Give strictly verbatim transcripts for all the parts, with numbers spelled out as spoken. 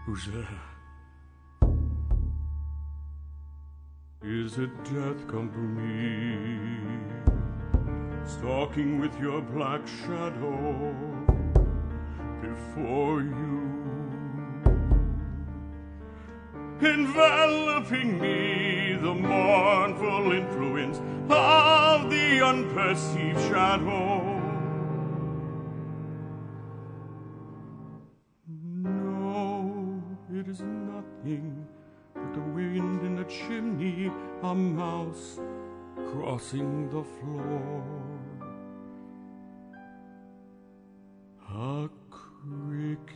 Who's there? Is it death come to me, stalking with your black shadow before you, enveloping me, the mournful influence of the unperceived shadow? No, it is nothing but the wind in the chimney, a mouse crossing the floor, a cricket.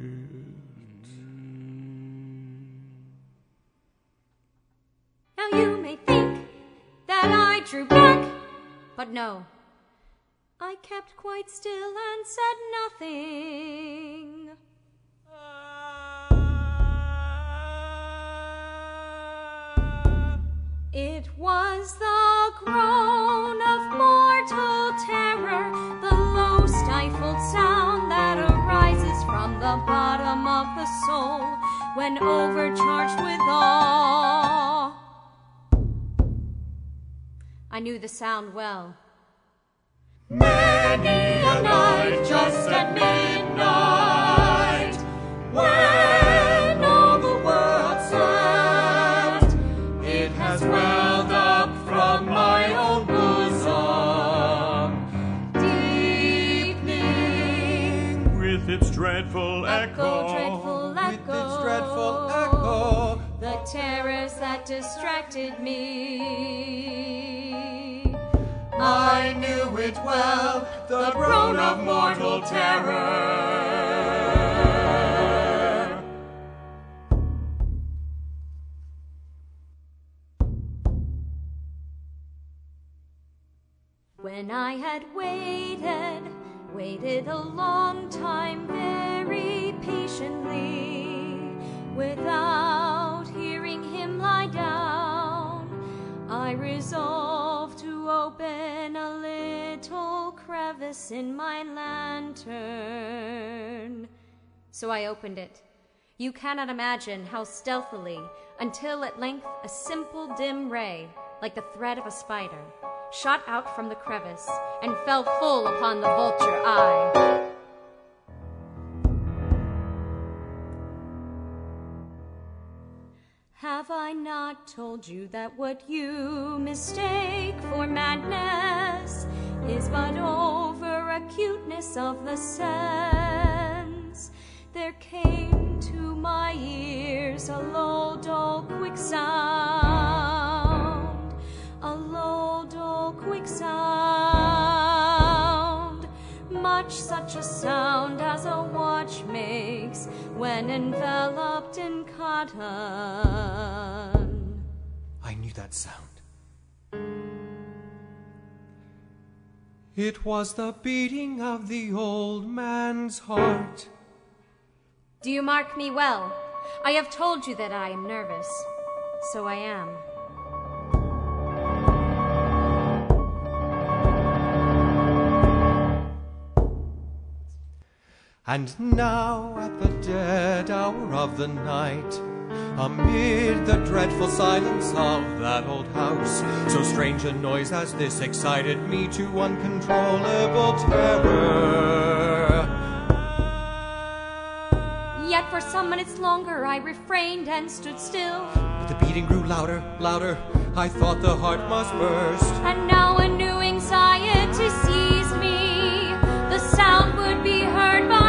Now you may think that I drew back, but no, I kept quite still and said nothing. It was the groan of mortal terror, the low stifled sound that arises from the bottom of the soul when overcharged with awe. I knew the sound well. Many a night just at midnight, when all the world slept, it has welled up from my own bosom, deepening With its dreadful echo, echo, dreadful echo, with its dreadful echo, the terrors that distracted me. I knew it well, the groan of mortal terror. When I had waited, waited a long time very patiently, without hearing him lie down, I resolved to open a little crevice in my lantern. So I opened it. You cannot imagine how stealthily, until at length a simple dim ray, like the thread of a spider, shot out from the crevice and fell full upon the vulture eye. Have I not told you that what you mistake for madness is but over acuteness of the sense? There came to my ears a low, dull, quick sound, a low, dull, quick sound, much such a sound as a watch makes when enveloped in cotton. I knew that sound. It was the beating of the old man's heart. Do you mark me well? I have told you that I am nervous. So I am. And now at the dead hour of the night, amid the dreadful silence of that old house, so strange a noise as this excited me to uncontrollable terror. Yet for some minutes longer I refrained and stood still. But the beating grew louder, louder. I thought the heart must burst. And now a new anxiety seized me. The sound would be heard by